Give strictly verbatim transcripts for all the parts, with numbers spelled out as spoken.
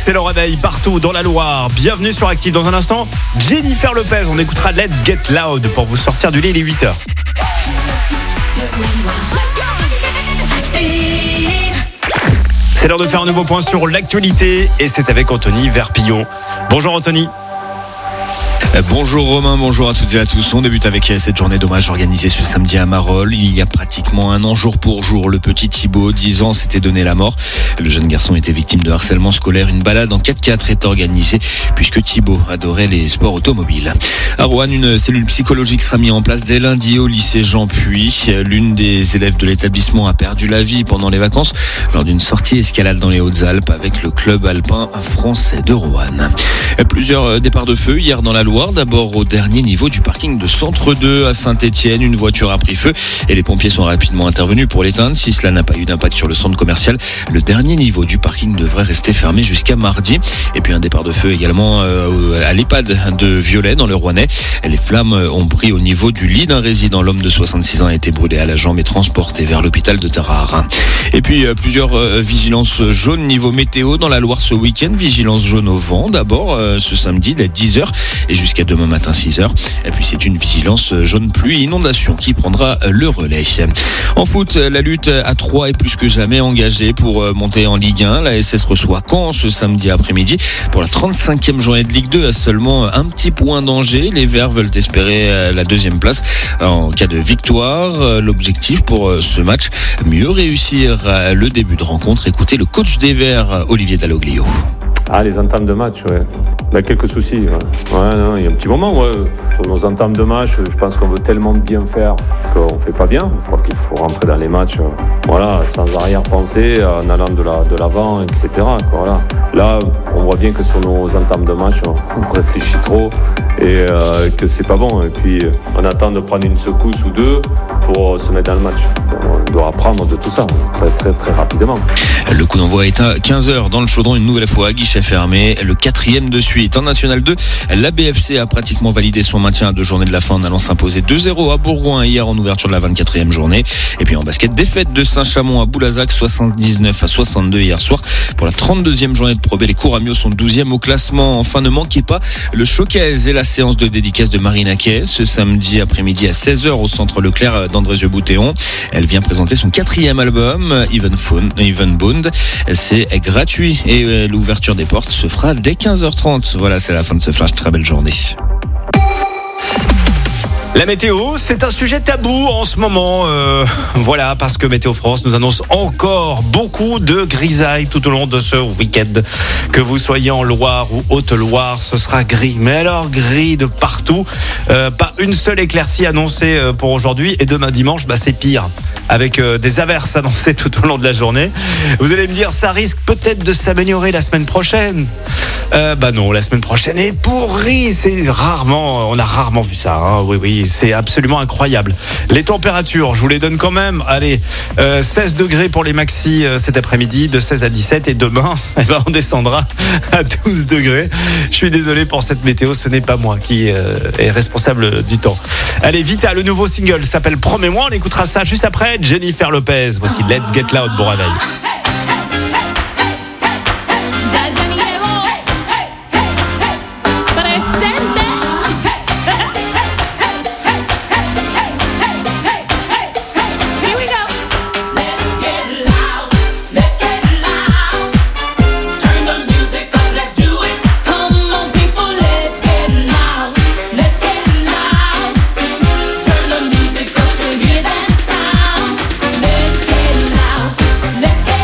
excellent réveil partout dans la Loire. Bienvenue sur Active. Dans un instant, Jennifer Lopez. On écoutera Let's Get Loud pour vous sortir du lit, il est huit heures. C'est l'heure de faire un nouveau point sur l'actualité et c'est avec Anthony Verpillon. Bonjour Anthony. Bonjour Romain, bonjour à toutes et à tous. On débute avec cette journée d'hommage organisée ce samedi à Marolles. Il y a pratiquement un an, jour pour jour, le petit Thibaut, dix ans, s'était donné la mort. Le jeune garçon était victime de harcèlement scolaire. Une balade en quatre-quatre est organisée puisque Thibaut adorait les sports automobiles. À Roanne, une cellule psychologique sera mise en place dès lundi au lycée Jean Puy. L'une des élèves de l'établissement a perdu la vie pendant les vacances lors d'une sortie escalade dans les Hautes-Alpes avec le club alpin français de Roanne. Plusieurs départs de feu hier dans la Loire. D'abord au dernier niveau du parking de Centre deux à Saint-Étienne, une voiture a pris feu et les pompiers sont rapidement intervenus pour l'éteindre. Si cela n'a pas eu d'impact sur le centre commercial, le dernier niveau du parking devrait rester fermé jusqu'à mardi. Et puis un départ de feu également à l'EHPAD de Viollet dans le Rouennais. Les flammes ont pris au niveau du lit d'un résident. L'homme de soixante-six ans a été brûlé à la jambe et transporté vers l'hôpital de Tarare. Et puis plusieurs vigilances jaunes niveau météo dans la Loire ce week-end. Vigilance jaune au vent d'abord ce samedi dès dix heures et jusqu'à demain matin six heures. Et puis c'est une vigilance jaune pluie inondation qui prendra le relais. En foot, la lutte à trois est plus que jamais engagée pour monter en Ligue un. La S S reçoit Caen ce samedi après-midi pour la trente-cinquième journée de Ligue deux à seulement un petit point d'Angers. Les Verts veulent espérer la deuxième place en cas de victoire. L'objectif pour ce match, mieux réussir le début de rencontre. Écoutez le coach des Verts, Olivier Dalloglio. Ah, les entames de match, ouais. On a quelques soucis. Ouais, ouais non, il y a un petit moment, ouais. Sur nos entames de match, je pense qu'on veut tellement bien faire qu'on ne fait pas bien. Je crois qu'il faut rentrer dans les matchs, voilà, sans arrière-pensée, en allant de, la, de l'avant, et cetera. Voilà. Là, on voit bien que sur nos entames de match, on réfléchit trop et euh, que c'est pas bon. Et puis, on attend de prendre une secousse ou deux pour se mettre dans le match. On doit apprendre de tout ça très, très, très rapidement. Le coup d'envoi est à quinze heures dans le Chaudron, une nouvelle fois à guichet fermé. Le quatrième de suite. En National deux, la B F C a pratiquement validé son maintien à deux journées de la fin en allant s'imposer deux zéro à Bourgoin hier en ouverture de la vingt-quatrième journée. Et puis en basket, défaite de Saint-Chamond à Boulazac, soixante-dix-neuf à soixante-deux hier soir. Pour la trente-deuxième journée de Pro B, les Couramio sont douzième au classement. Enfin, ne manquez pas le showcase et la séance de dédicace de Marina Kaye ce samedi après-midi à seize heures au centre Leclerc d'Andrézieux-Boutéon. Elle vient présenter son quatrième album, Even Phone, Even Bound. C'est gratuit et l'ouverture des portes se fera dès quinze heures trente. Voilà, c'est la fin de ce flash. Très belle journée. La météo, c'est un sujet tabou en ce moment. Euh, voilà, parce que Météo France nous annonce encore beaucoup de grisailles tout au long de ce week-end. Que vous soyez en Loire ou Haute-Loire, ce sera gris. Mais alors gris de partout. Euh, pas une seule éclaircie annoncée pour aujourd'hui. Et demain dimanche, bah, c'est pire. Avec euh, des averses annoncées tout au long de la journée. Vous allez me dire, ça risque peut-être de s'améliorer la semaine prochaine. Euh, bah non, la semaine prochaine est pourrie. C'est rarement, on a rarement vu ça. Hein. Oui, oui. C'est absolument incroyable. Les températures, je vous les donne quand même. Allez, euh, seize degrés pour les maxis euh, cet après-midi, de seize à dix-sept. Et demain, eh ben, on descendra à douze degrés. Je suis désolé pour cette météo, ce n'est pas moi qui euh, est responsable du temps. Allez, Vita, le nouveau single s'appelle Promets-moi. On écoutera ça juste après. Jennifer Lopez. Voici Let's Get Loud. Bon réveil. Let's get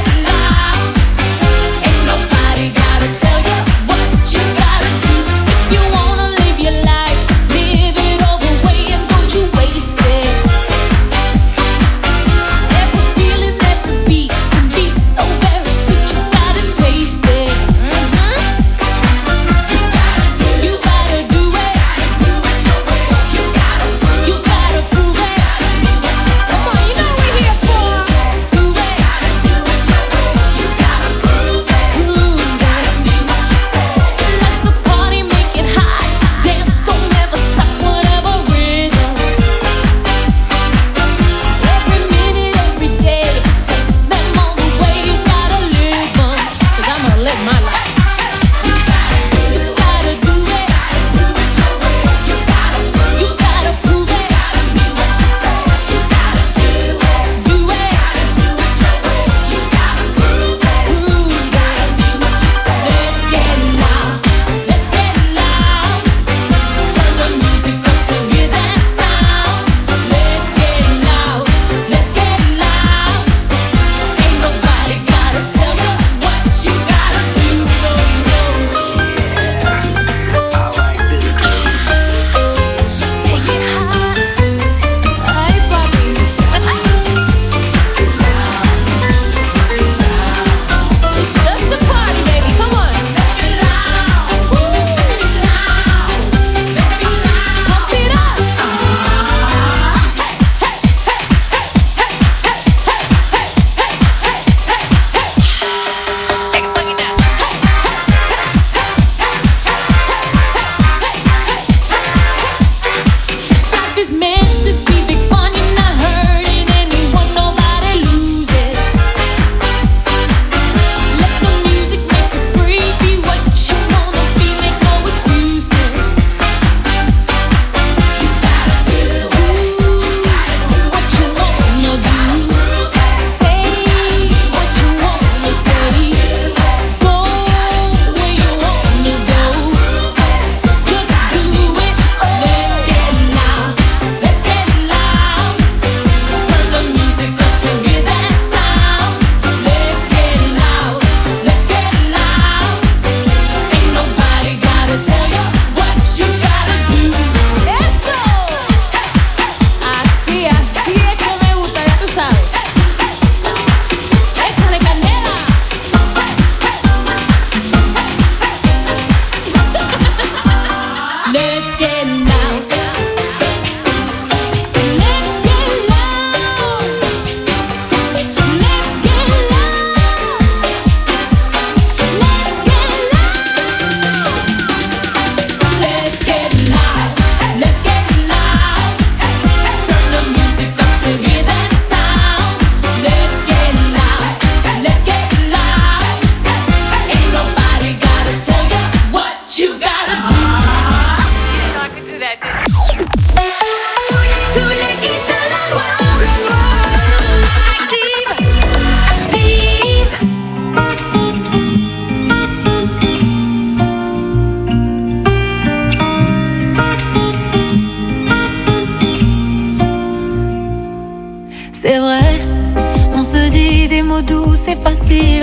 mots doux, c'est facile.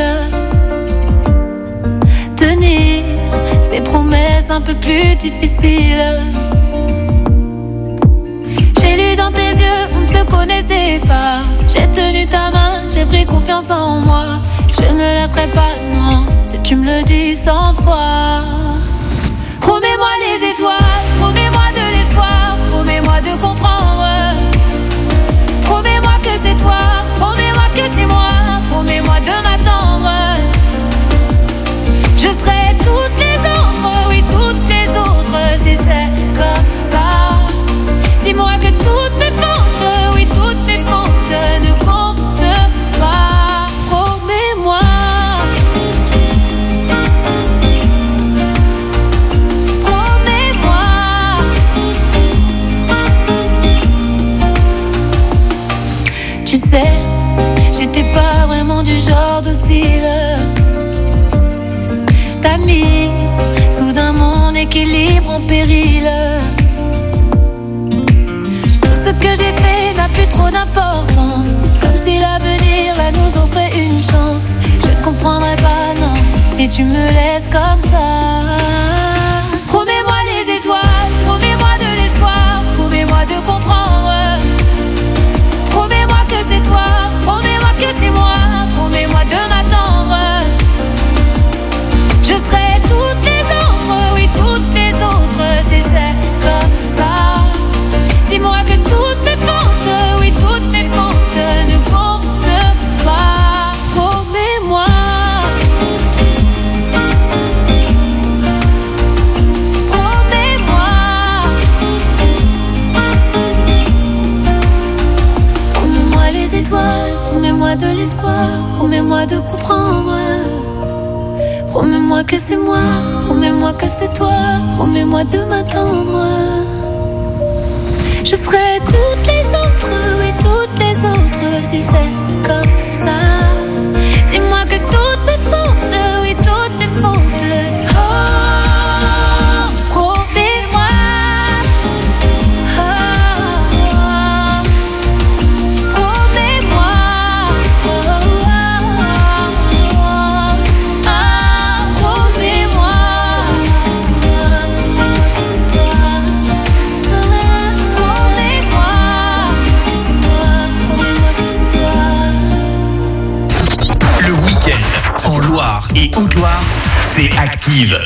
Tenir ces promesses un peu plus difficiles. J'ai lu dans tes yeux, on ne se connaissait pas. J'ai tenu ta main, j'ai pris confiance en moi. Je ne me laisserai pas, non, si tu me le dis cent fois. Promets-moi les étoiles, promets-moi de l'espoir, promets-moi de comprendre. Promets-moi que c'est toi, promets-moi que c'est moi, promets-moi de m'attendre. Je serai toutes les autres, oui toutes les autres, si c'est comme ça. Dis-moi que toutes mes fautes, oui toutes mes fautes ne comptent pas. Promets-moi. Promets-moi. Tu sais, j'étais pas vraiment du genre docile. T'as mis soudain mon équilibre en péril. Ce que j'ai fait n'a plus trop d'importance. Comme si l'avenir là nous offrait une chance. Je ne comprendrai pas, non, si tu me laisses comme ça. Promets-moi les étoiles, promets-moi de l'espoir, promets-moi de comprendre. Promets-moi que c'est toi, promets-moi que c'est moi, promets-moi de m'attendre. Je serai toutes les autres, oui toutes les autres, si c'est comme ça. Dis-moi que toutes mes fautes, oui toutes mes fautes ne comptent pas. Promets-moi. Promets-moi. Promets-moi les étoiles, promets-moi de l'espoir, promets-moi de comprendre. Promets-moi que c'est moi, promets-moi que c'est toi, promets-moi de m'attendre. Je serai toutes les autres, oui toutes les autres, si c'est comme ça. Dis-moi que toutes mes fautes, oui toutes mes fautes. Oh, promets-moi. Oh, promets-moi. Oh, oh, oh, promets-moi. C'est toi, le week-end en Loire et Haute-Loire, c'est Active.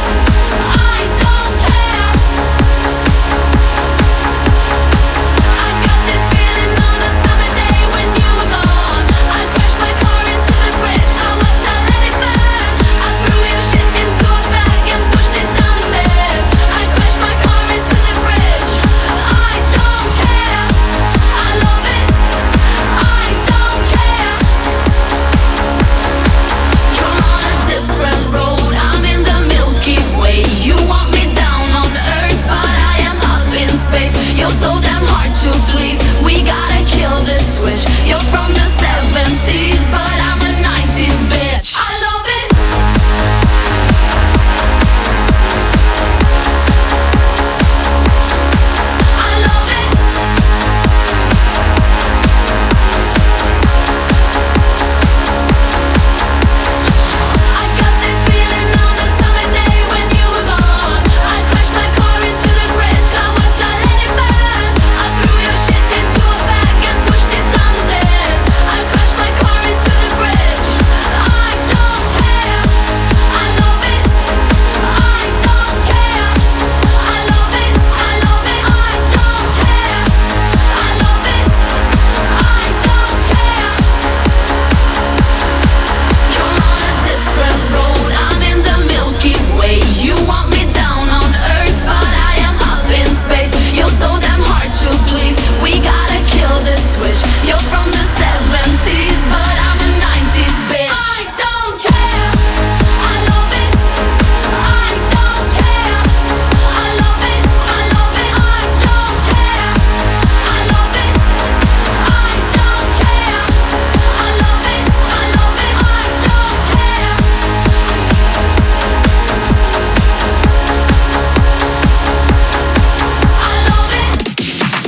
I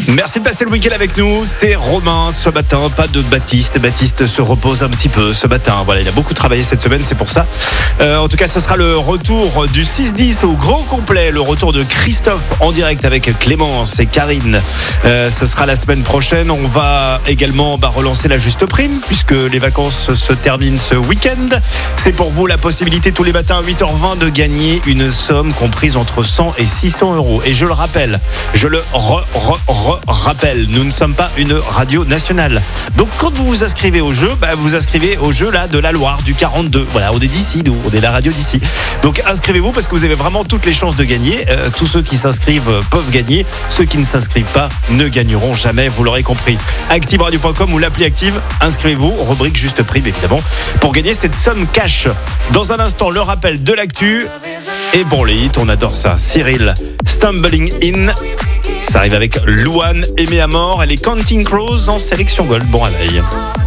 Merci de passer le week-end avec nous. C'est Romain ce matin, pas de Baptiste. Baptiste se repose un petit peu ce matin. Voilà, il a beaucoup travaillé cette semaine, c'est pour ça. Euh, en tout cas, ce sera le retour du six dix au grand complet. Le retour de Christophe en direct avec Clémence et Karine. Euh, ce sera la semaine prochaine. On va également bah, relancer la juste prime puisque les vacances se terminent ce week-end. C'est pour vous la possibilité tous les matins à huit heures vingt de gagner une somme comprise entre cent et six cents euros. Et je le rappelle, je le re, re, re rappel, nous ne sommes pas une radio nationale. Donc quand vous vous inscrivez au jeu, bah, vous vous inscrivez au jeu là de la Loire du quarante-deux. Voilà, on est d'ici, nous, on est la radio d'ici. Donc inscrivez-vous parce que vous avez vraiment toutes les chances de gagner. Euh, tous ceux qui s'inscrivent euh, peuvent gagner. Ceux qui ne s'inscrivent pas ne gagneront jamais, vous l'aurez compris. active radio point com ou l'appli Active, inscrivez-vous, rubrique juste prime évidemment, pour gagner cette somme cash. Dans un instant, le rappel de l'actu. Et bon, les hits, on adore ça. Cyril, Stumbling In. Ça arrive avec Louane, aimée à mort. Elle est Counting Crows en sélection gold. Bon réveil.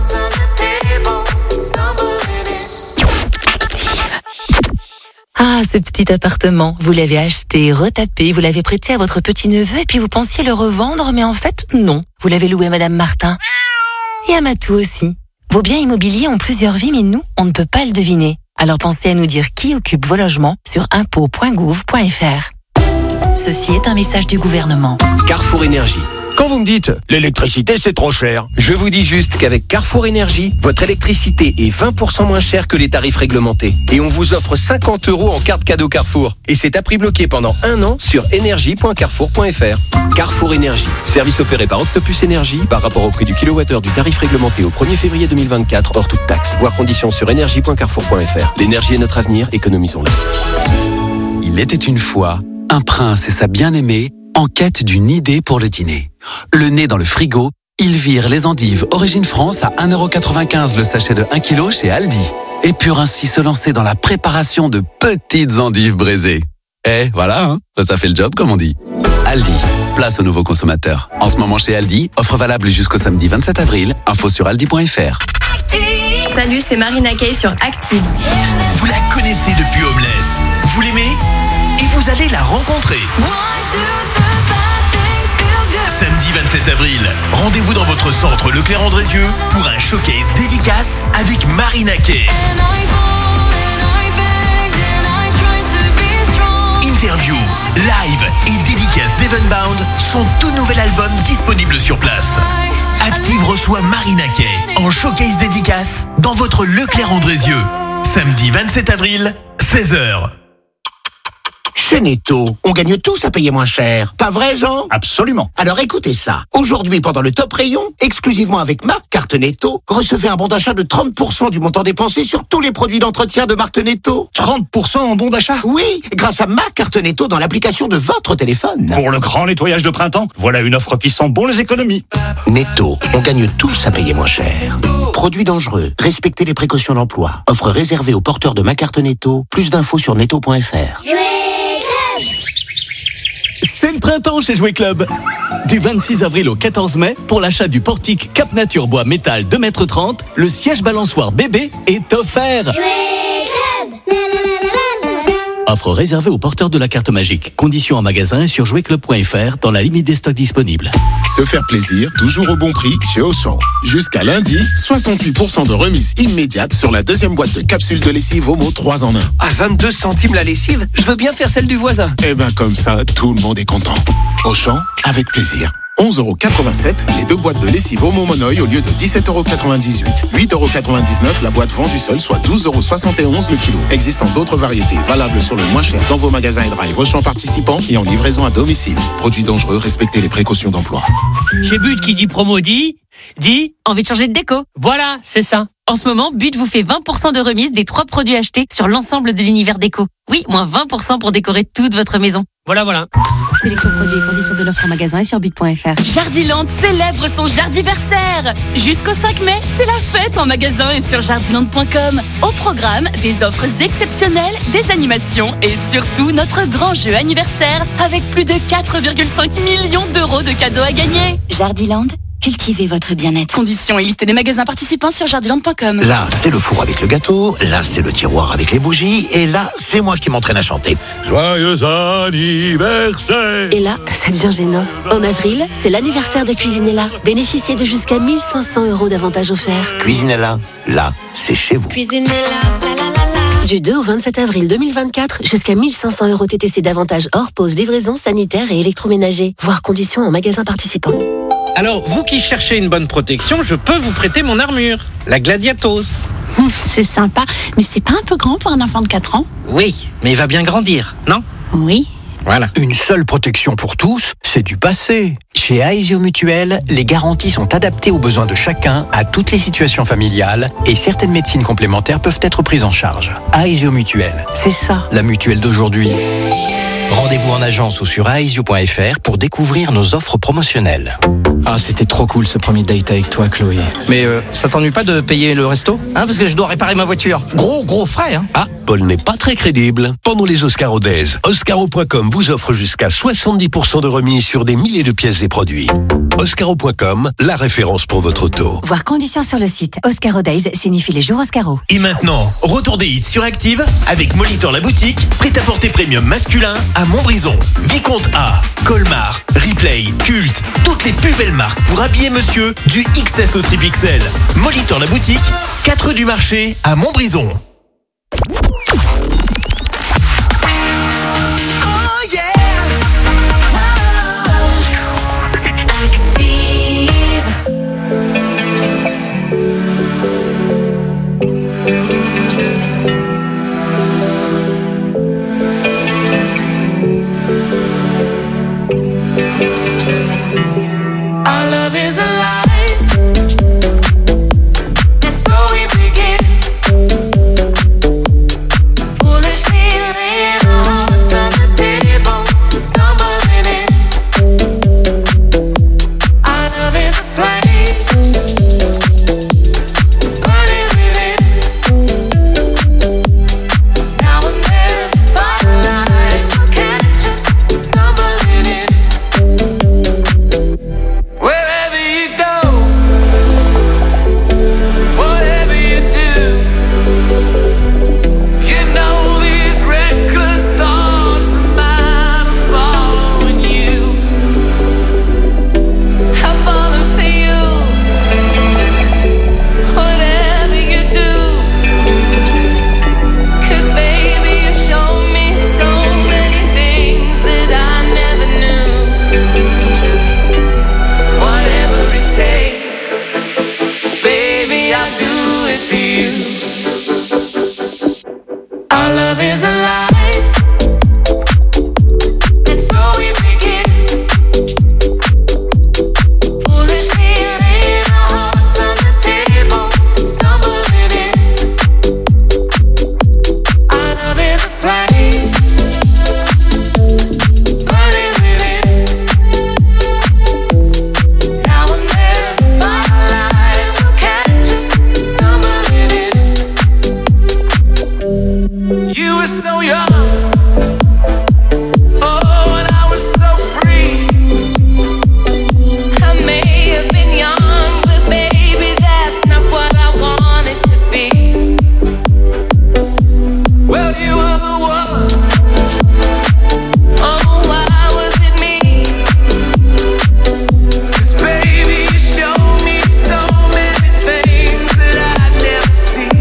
Ah, ce petit appartement, vous l'avez acheté, retapé, vous l'avez prêté à votre petit-neveu et puis vous pensiez le revendre, mais en fait, non. Vous l'avez loué à Madame Martin. Et à Matou aussi. Vos biens immobiliers ont plusieurs vies, mais nous, on ne peut pas le deviner. Alors pensez à nous dire qui occupe vos logements sur impôts point gouv point fr. Ceci est un message du gouvernement. Carrefour Énergie. Quand vous me dites « l'électricité c'est trop cher », je vous dis juste qu'avec Carrefour Énergie, votre électricité est vingt pour cent moins chère que les tarifs réglementés. Et on vous offre cinquante euros en carte cadeau Carrefour. Et c'est à prix bloqué pendant un an sur énergie point carrefour point fr. Carrefour Énergie. Service opéré par Octopus Énergie par rapport au prix du kilowattheure du tarif réglementé au premier février deux mille vingt-quatre hors toute taxe. Voir conditions sur énergie point carrefour point fr. L'énergie est notre avenir, économisons-la. Il était une fois un prince et sa bien-aimée en quête d'une idée pour le dîner. Le nez dans le frigo, ils virent les endives Origine France à un euro quatre-vingt-quinze le sachet de un kilo chez Aldi et purent ainsi se lancer dans la préparation de petites endives braisées. Eh, voilà, hein, ça fait le job comme on dit. Aldi, place aux nouveaux consommateurs. En ce moment chez Aldi, offre valable jusqu'au samedi vingt-sept avril. Info sur aldi point fr. Salut, c'est Marina Kaye sur Active. Vous la connaissez depuis Homeless. Vous l'aimez et vous allez la rencontrer. Samedi vingt-sept avril, rendez-vous dans votre centre Leclerc-Andrézieux pour un showcase dédicace avec Marina Kaye. Interview, live et dédicace d'Evenbound, son tout nouvel album disponible sur place. Active reçoit Marina Kaye en showcase dédicace dans votre Leclerc-Andrézieux. Samedi vingt-sept avril, seize heures. Chez Netto, on gagne tous à payer moins cher. Pas vrai, Jean? Absolument. Alors écoutez ça. Aujourd'hui, pendant le top rayon, exclusivement avec ma carte Netto, recevez un bon d'achat de trente pour cent du montant dépensé sur tous les produits d'entretien de marque Netto. trente pour cent en bon d'achat? Oui, grâce à ma carte Netto dans l'application de votre téléphone. Pour le grand nettoyage de printemps, voilà une offre qui sent bon les économies. Netto, on gagne tous à payer moins cher. Produits dangereux, respectez les précautions d'emploi. Offre réservée aux porteurs de ma carte Netto. Plus d'infos sur netto point fr. C'est le printemps chez Jouet Club. Du vingt-six avril au quatorze mai, pour l'achat du portique Cap Nature Bois Métal deux mètres trente, le siège balançoire bébé est offert. Jouet Club. Offre réservée aux porteurs de la carte magique. Conditions en magasin et sur jouet club point fr dans la limite des stocks disponibles. Se faire plaisir, toujours au bon prix chez Auchan. Jusqu'à lundi, soixante-huit pour cent de remise immédiate sur la deuxième boîte de capsules de lessive Omo trois en un. À vingt-deux centimes la lessive, je veux bien faire celle du voisin. Eh ben comme ça, tout le monde est content. Auchan, avec plaisir. onze euros quatre-vingt-sept, les deux boîtes de lessive Omo Monoï au lieu de dix-sept euros quatre-vingt-dix-huit. huit euros quatre-vingt-dix-neuf la boîte vendue seule, soit douze euros soixante et onze le kilo. Existant d'autres variétés valables sur le moins cher dans vos magasins et drive Auchan participants et en livraison à domicile. Produits dangereux, respectez les précautions d'emploi. Chez But qui dit promo dit, dit envie de changer de déco. Voilà, c'est ça. En ce moment, But vous fait vingt pour cent de remise des trois produits achetés sur l'ensemble de l'univers déco. Oui, moins vingt pour cent pour décorer toute votre maison. Voilà, voilà. Sélection produits et conditions de l'offre en magasin et sur but point fr. Jardiland célèbre son jardiversaire. Jusqu'au cinq mai, c'est la fête en magasin et sur jardiland point com. Au programme, des offres exceptionnelles, des animations et surtout notre grand jeu anniversaire avec plus de quatre virgule cinq millions d'euros de cadeaux à gagner. Jardiland, cultivez votre bien-être. Conditions et liste des magasins participants sur jardiland point com. Là, c'est le four avec le gâteau, là, c'est le tiroir avec les bougies, et là, c'est moi qui m'entraîne à chanter. Joyeux anniversaire! Et là, ça devient gênant. En avril, c'est l'anniversaire de Cuisinella. Bénéficiez de jusqu'à mille cinq cents euros d'avantages offerts. Cuisinella, là, c'est chez vous. Cuisinella, la la la la. Du deux au vingt-sept avril deux mille vingt-quatre, jusqu'à mille cinq cents euros T T C d'avantages hors pause, livraison, sanitaire et électroménager. Voir conditions en magasin participant. Alors, vous qui cherchez une bonne protection, je peux vous prêter mon armure, la Gladiatos. Hum, c'est sympa, mais c'est pas un peu grand pour un enfant de quatre ans? Oui, mais il va bien grandir, non? Oui. Voilà. Une seule protection pour tous, c'est du passé. Chez Aesio Mutuel, les garanties sont adaptées aux besoins de chacun, à toutes les situations familiales, et certaines médecines complémentaires peuvent être prises en charge. Aesio Mutuel, c'est ça la mutuelle d'aujourd'hui. Rendez-vous en agence ou sur aesio point f r pour découvrir nos offres promotionnelles. Ah, c'était trop cool ce premier date avec toi, Chloé. Mais euh, ça t'ennuie pas de payer le resto? Hein, parce que je dois réparer ma voiture. Gros, gros frais, hein. Ah, Paul n'est pas très crédible. Pendant les Oscaro Days, Oscaro point com vous offre jusqu'à soixante-dix pour cent de remise sur des milliers de pièces et produits. Oscaro point com, la référence pour votre auto. Voir conditions sur le site. Oscaro Days signifie les jours Oscaro. Et maintenant, retour des hits sur Active avec Molitor la boutique, prêt-à-porter premium masculin à Montbrison. Vicomte A, Colmar, Replay, Culte, toutes les plus belles marques pour habiller monsieur, du X S au triple X L. Molitor la boutique, quatre rue du Marché à Montbrison. Our love is alive. And so we begin. Foolishly laying our hearts on the table, stumbling in. Our love is a flame, burning within. Now and then, firelight will catch us stumbling in. Wherever you go, whatever you do, you know these reckless thoughts of mine are following you. I'm falling for you, whatever you do. 'Cause baby, you showed me so many things that I never knew. Whatever it takes, baby, I'll do it for you. Our love is alive, and so we begin. Foolishly laying our hearts on the table, stumbling in. Our love is a flame, burning within. Now and then, firelight will catch us stumbling in. You were so young, oh, and I was so free. I may have been young, but baby, that's not what I wanted to be. Well, you were the one. Oh, why was it me? 'Cause baby, you showed me so many things that I'd never see.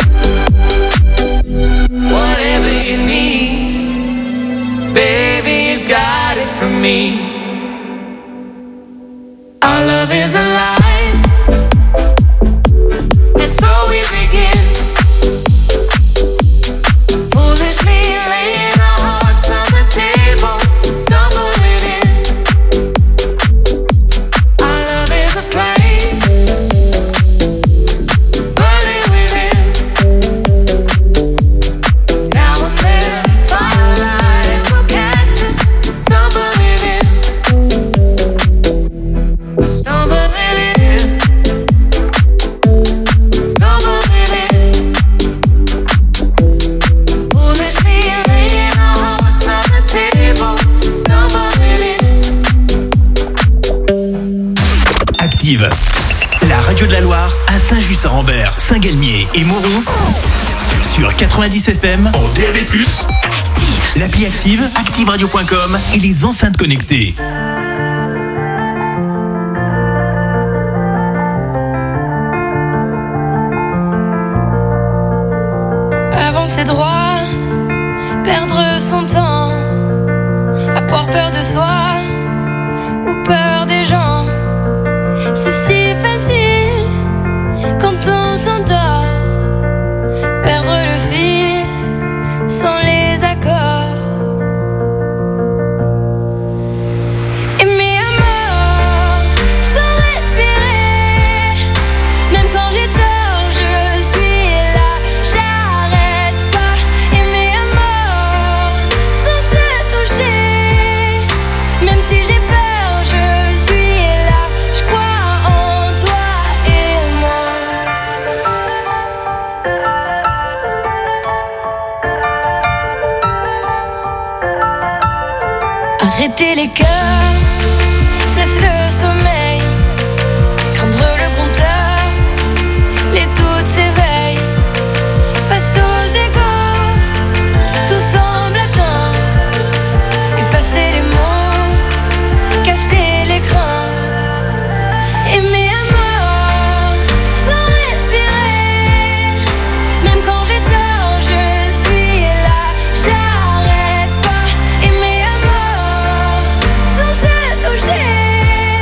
Whatever you need, baby, you got it from me. Our love is alive, and so we begin. Foolishly laying our hearts on the table, stumbling in. Our love is a flame, burning within. Now and then, firelight will catch us stumbling in. Active. La radio de la Loire à Saint-Just-Saint-Rambert, Saint-Galmier et Mauron sur quatre-vingt-dix F M en D A B plus, l'appli Active, active radio point com et les enceintes connectées. Avancer droit, perdre son temps, avoir peur de soi ou peur des gens. C'est si facile quand on s'endort, perdre le fil sans les accords. Aimer à mort sans respirer, même quand j'ai tort, je suis là, j'arrête pas. Aimer à mort sans se toucher, même si j'ai peur, je suis là, je crois en toi et moi. Arrêter les cœurs, cesse le sommeil, craindre le compteur, les doutes s'éveillent, face aux égaux, tout semble atteint, effacer les mots, casser l'écran. Aimer à mort, sans respirer, même quand j'ai tort, je suis là, j'arrête pas. Aimer à mort, sans se toucher,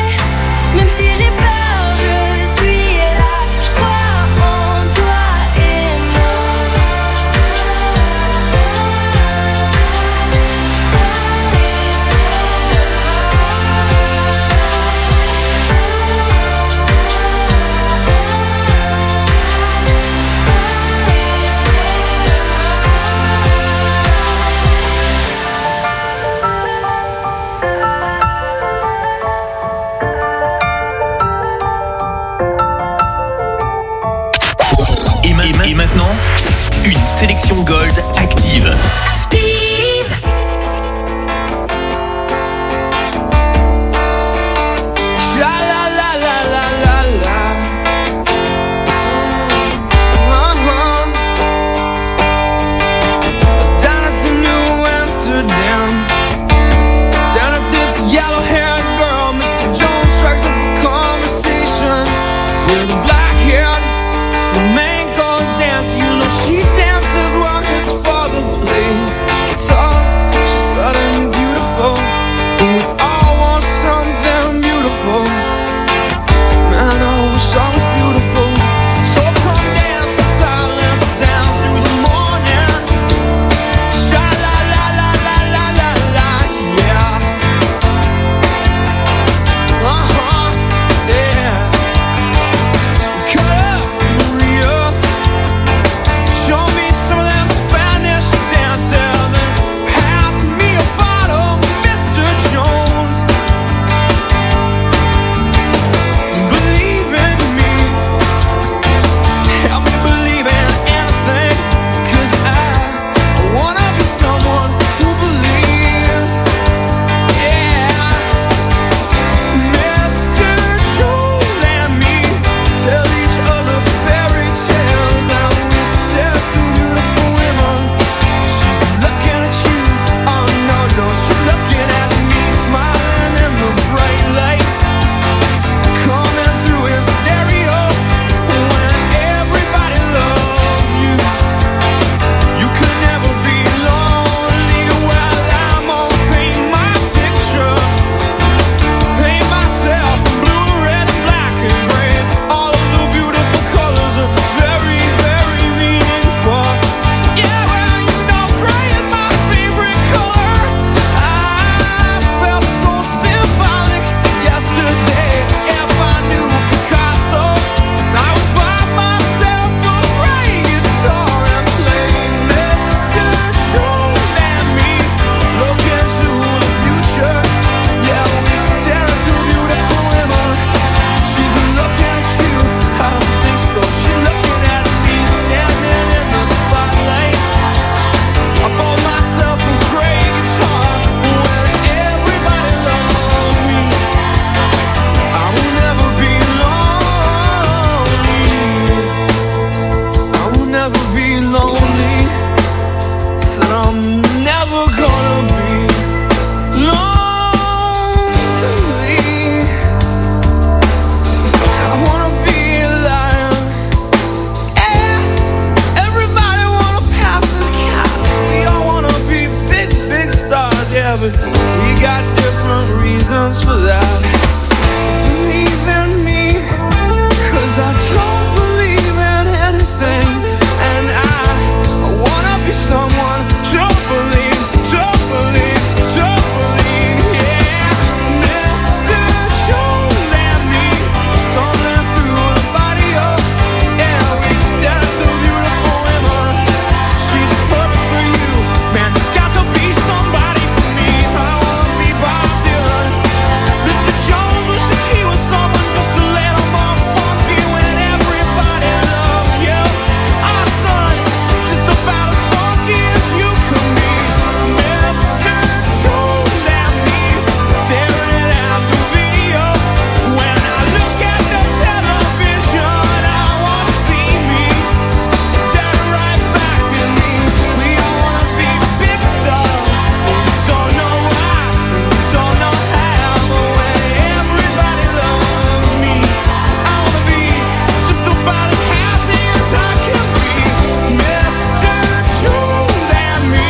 We got different reasons for that. Believe in me, cause I don't believe in anything. And I, I wanna be someone, don't believe, don't believe, don't believe, yeah. Mister Jones and me, stumbling through the barrio. Yeah, we stepped through beautiful women. She's perfect for you, man, there's got to be somebody for me. I wanna be Bob Dylan. Mister Jones wishes he was someone just to let him off funky when everybody loves you. Our son is just about as funky as you can be. Mister Jones and me, staring at the video. When I look at the television, I want to see me staring right back at me. We all wanna be big stars, but we don't know why, we don't know how. But when everybody loves me, I wanna be just about as happy as I can be. Mister Jones and me,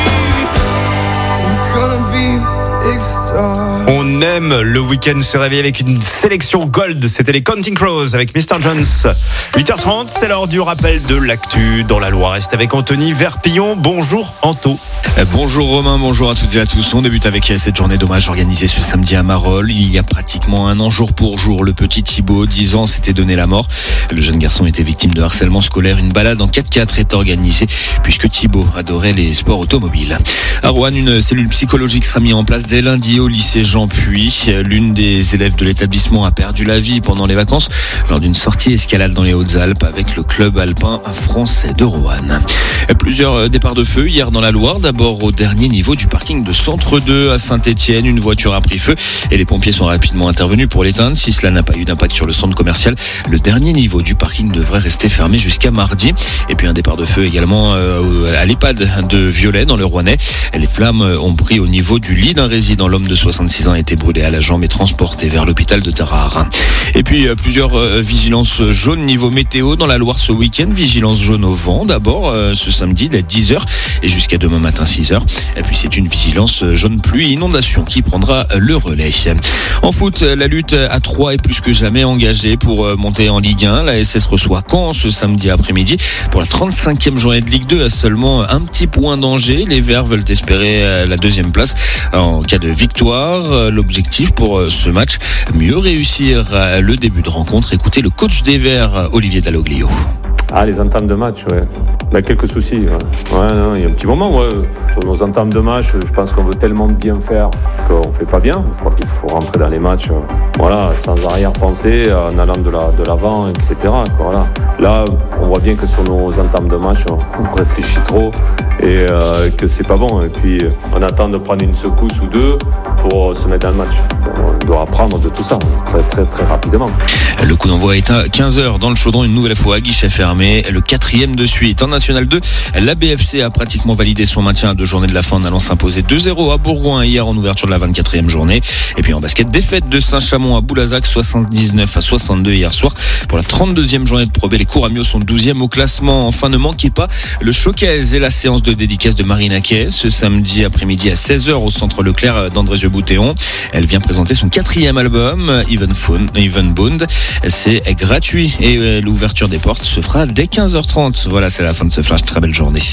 we're gonna be big stars. On aime le week-end se réveiller avec une sélection gold. C'était les Counting Crows avec Mister Jones. huit heures trente, c'est l'heure du rappel de l'actu dans la Loire. Reste avec Anthony Verpillon. Bonjour Anto. Bonjour Romain, bonjour à toutes et à tous. On débute avec cette journée d'hommage organisée ce samedi à Marolles. Il y a pratiquement un an, jour pour jour, le petit Thibaut, dix ans, s'était donné la mort. Le jeune garçon était victime de harcèlement scolaire. Une balade en quatre-quatre est organisée puisque Thibaut adorait les sports automobiles. À Roanne, une cellule psychologique sera mise en place dès lundi au lycée Jean Puy. L'une des élèves de l'établissement a perdu la vie pendant les vacances lors d'une sortie escalade dans les Hautes-Alpes avec le club alpin français de Roanne. Plusieurs départs de feu hier dans la Loire. D'abord au dernier niveau du parking de Centre deux à Saint-Étienne, une voiture a pris feu et les pompiers sont rapidement intervenus pour l'éteindre. Si cela n'a pas eu d'impact sur le centre commercial, le dernier niveau du parking devrait rester fermé jusqu'à mardi. Et puis un départ de feu également à l'EHPAD de Viollet dans le Rouennais. Les flammes ont pris au niveau du lit d'un résident. L'homme de soixante-six ans a été brûlé à la jambe et transporté vers l'hôpital de Tarare. Et puis plusieurs vigilances jaunes niveau météo dans la Loire ce week-end. Vigilance jaune au vent d'abord ce samedi à dix heures et jusqu'à demain matin six heures. Et puis c'est une vigilance jaune pluie inondation qui prendra le relais. En foot, la lutte à trois est plus que jamais engagée pour monter en Ligue un. La S S reçoit Caen ce samedi après-midi pour la trente-cinquième journée de Ligue deux à seulement un petit point d'Angers. Les Verts veulent espérer la deuxième place en cas de victoire. L'objectif pour ce match, mieux réussir le début de rencontre. Écoutez le coach des Verts, Olivier Dalloglio. Ah, les entames de match, ouais. On a quelques soucis. Ouais, ouais non, il y a un petit moment, ouais. Sur nos entames de match, je pense qu'on veut tellement bien faire qu'on ne fait pas bien. Je crois qu'il faut rentrer dans les matchs, voilà, sans arrière-pensée, en allant de, la, de l'avant, et cetera. Voilà. Là, on voit bien que sur nos entames de match, on réfléchit trop et euh, que c'est pas bon. Et puis, on attend de prendre une secousse ou deux pour se mettre dans le match. On doit apprendre de tout ça très, très, très rapidement. Le coup d'envoi est à quinze heures dans le Chaudron, une nouvelle fois à guichet fermé. Le quatrième de suite. En National deux, la B F C a pratiquement validé son maintien à deux journées de la fin en allant s'imposer deux zéro à Bourgoin hier en ouverture de la vingt-quatrième journée. Et puis en basket, défaite de Saint-Chamond à Boulazac, soixante-dix-neuf à soixante-deux hier soir. Pour la trente-deuxième journée de Pro B, les Couramiaux sont douzième au classement. Enfin, ne manquez pas le showcase et la séance de dédicace de Marina Kaye ce samedi après-midi à seize heures au centre Leclerc d'Andrézieux-Boutéon. Elle vient présenter son quatrième album, Even Phone, Even Bond. C'est gratuit et l'ouverture des portes se fera dès quinze heures trente. Voilà, c'est la fin de ce flash. Très belle journée.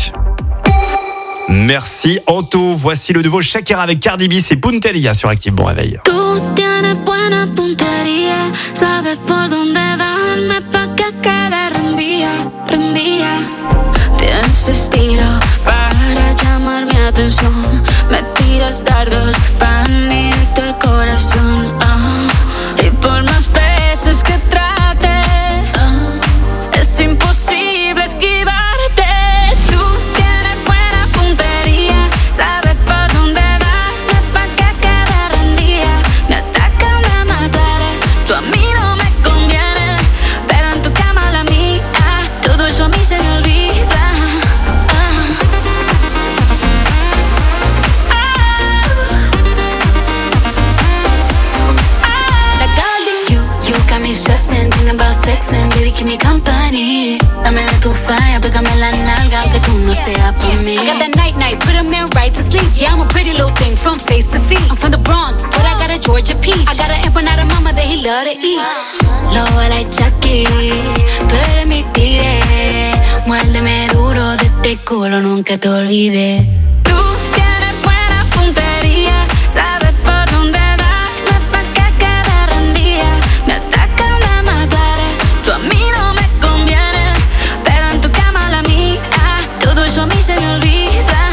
Merci Anto. Voici le nouveau Shakira avec Cardi B, c'est Punteria sur Active. Bon réveil. Tu tienes buena puntería, sabes por dónde darme pa' que quede rendida, rendida. Tienes estilo para llamar mi atención, me tiras dardos pa' hundirte el corazón. Ah, y por más veces que trate, ah, es imposible esquivarte. Tú tienes buena puntería, sabes por dónde darme pa' que quede rendida. Me atacan, me mataré, tú a mí no me conviene, pero en tu cama la mía, todo eso a mí se me olvida. Ah. Ah. baby, keep me company. Dame de tu falla, pégame la nalga, aunque tú no seas pa' mí. I got that night night, put a man right to sleep. Yeah, I'm a pretty little thing from face to feet. I'm from the Bronx, but I got a Georgia peach. I got an empanada mama that he love to eat. Lobo like Chucky, tú eres mi tigre. Muérdeme duro de este culo, nunca te olvides. Tú tienes buena puntería, sabes por dónde dar, no es pa' que quede rendida. Me atacan de matar, tú a mí no me conviene, pero en tu cama la mía, todo eso a mí se me olvida.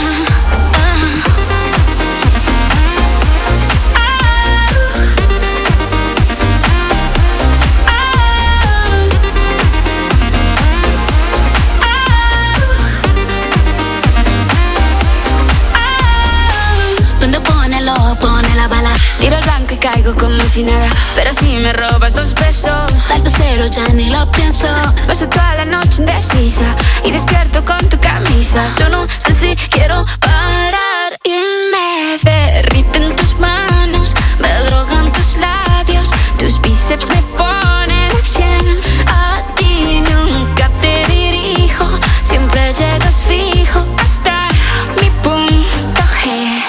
Pone la bala, tiro el blanco y caigo como si nada. Pero si me robas dos besos, salto cero, ya ni lo pienso. Paso toda la noche indecisa y despierto con tu camisa. Yo no sé si quiero parar y me derriten tus manos, me drogan tus labios, tus bíceps me ponen al cien. A ti nunca te dirijo, siempre llegas fijo hasta mi punto G.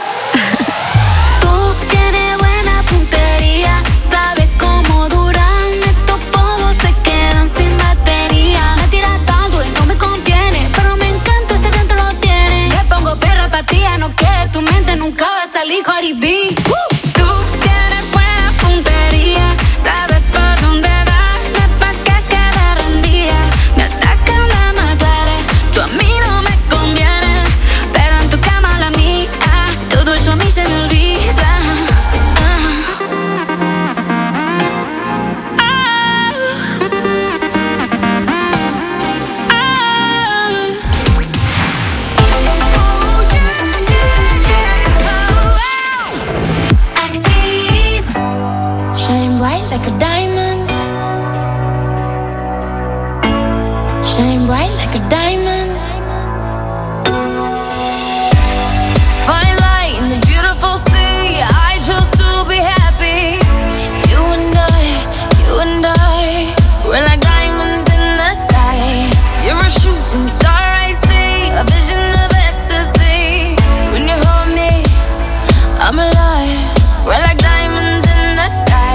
Que tu mente nunca va a salir, Cardi B. Tú tienes buena puntería, sabes por dónde dar, no es pa' que quede rendida. Me atacan de matar, tú a mí no me conviene, pero en tu cama la mía, todo eso a mí se me olvida. Like a diamond, shine bright like a diamond. Fine light in the beautiful sea. I chose to be happy. You and I, you and I, we're like diamonds in the sky. You're a shooting star, I see, a vision of ecstasy. When you hold me, I'm alive. We're like diamonds in the sky.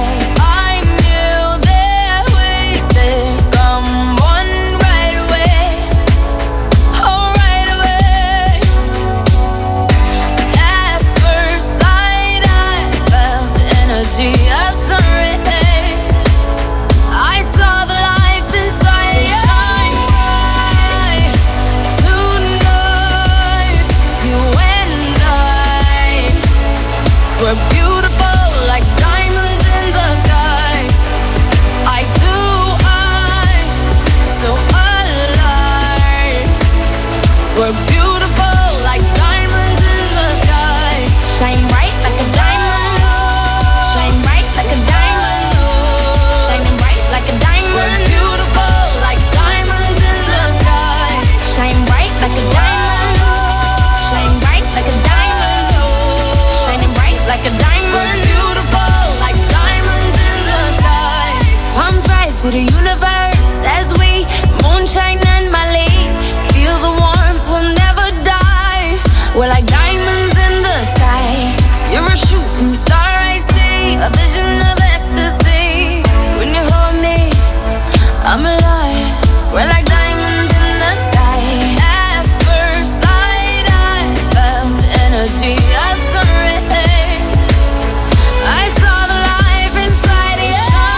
To the universe as we moonshine and Mali. Feel the warmth, we'll never die. We're like diamonds in the sky. You're a shooting star, I see, a vision of ecstasy. When you hold me, I'm alive. We're like diamonds in the sky. At first sight, I felt the energy of sun rays. I saw the life inside you.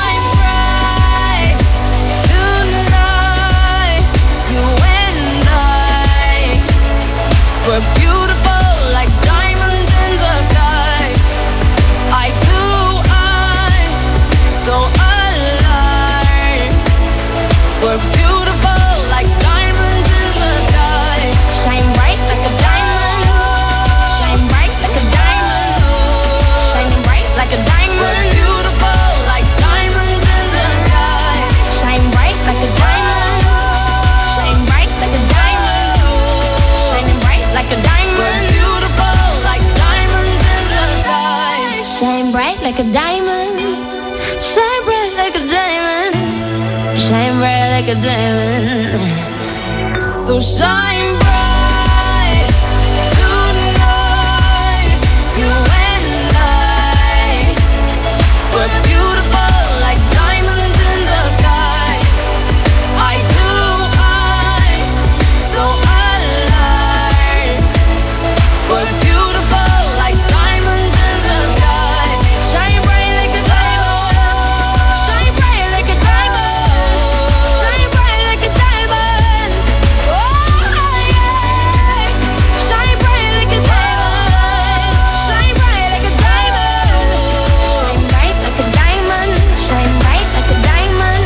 We're beautiful like diamonds in the sky. I too, I'm so alive. We're beautiful like diamonds in the sky. Shine bright like a diamond. Shine bright like a diamond. Shining bright like a diamond. We're beautiful like diamonds in the sky. Shine bright like a diamond. Shine bright like a diamond. Shining bright like a diamond. We're beautiful like diamonds in the sky. Shine bright like a diamond. Shine bright like a diamond. Shine bright. like a diamond. So shine bright tonight. You and I, we're beautiful like diamonds in the sky. Eye to eye, so alive. We're beautiful like diamonds in the sky. Shine bright like a diamond. Shine bright like a diamond. Shine bright like a diamond. Oh yeah. Shine bright like a diamond. Shine bright like a diamond. Shine bright like a diamond. Shine bright like a diamond.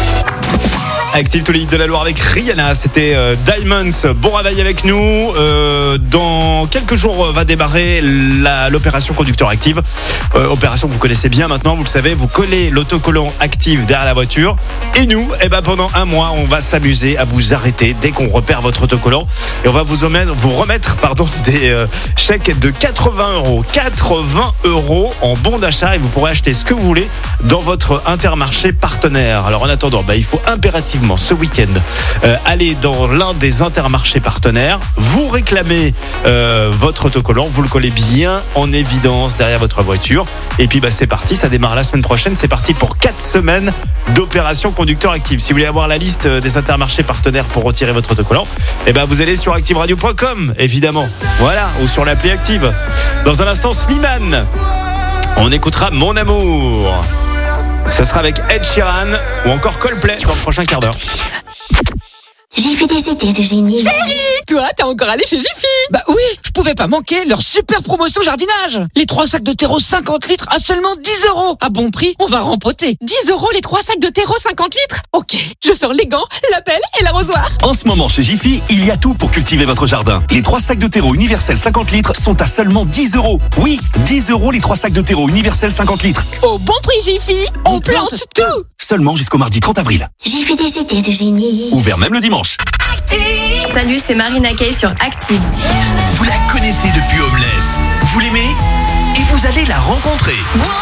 Active tous les hits de la Loire avec Rihanna, c'était euh, Diamonds. Bon réveil avec nous. Euh, dans quelques jours va démarrer la, l'opération Conducteur Active. Euh, opération que vous connaissez bien maintenant, vous le savez. Vous collez l'autocollant Active derrière la voiture. Et nous, eh ben, pendant un mois, on va s'amuser à vous arrêter dès qu'on repère votre autocollant. Et on va vous, omettre, vous remettre pardon, des euh, chèques de quatre-vingts euros. quatre-vingts euros en bon d'achat et vous pourrez acheter ce que vous voulez dans votre Intermarché partenaire. Alors en attendant, bah, il faut impérativement ce week-end euh, aller dans l'un des Intermarchés partenaires, vous réclamez euh, votre autocollant, vous le collez bien en évidence derrière votre voiture et puis bah, c'est parti, ça démarre la semaine prochaine, c'est parti pour quatre semaines d'opération Conducteur Active. Si vous voulez avoir la liste des Intermarchés partenaires pour retirer votre autocollant, eh ben, vous allez sur active radio point com évidemment, voilà, ou sur l'appli Active. Dans un instant, Slimane, on écoutera Mon Amour. Ce sera avec Ed Sheeran ou encore Coldplay dans le prochain quart d'heure. J'ai fait des étés de génie. Chérie, toi, t'es encore allé chez Jiffy? Bah oui, je pouvais pas manquer leur super promotion jardinage. Les trois sacs de terreau cinquante litres à seulement dix euros. À bon prix, on va rempoter. dix euros les trois sacs de terreau cinquante litres? Ok, je sors les gants, la pelle et l'arrosoir. En ce moment chez Jiffy, il y a tout pour cultiver votre jardin. Les trois sacs de terreau universel cinquante litres sont à seulement dix euros. Oui, dix euros les trois sacs de terreau universel cinquante litres. Au bon prix Jiffy, on, on plante, plante tout. tout. Seulement jusqu'au mardi trente avril. J'ai fait des étés de génie. Ouvert même le dimanche. Salut, c'est Marina Kaye sur Active. Vous la connaissez depuis Homeless. Vous l'aimez et vous allez la rencontrer.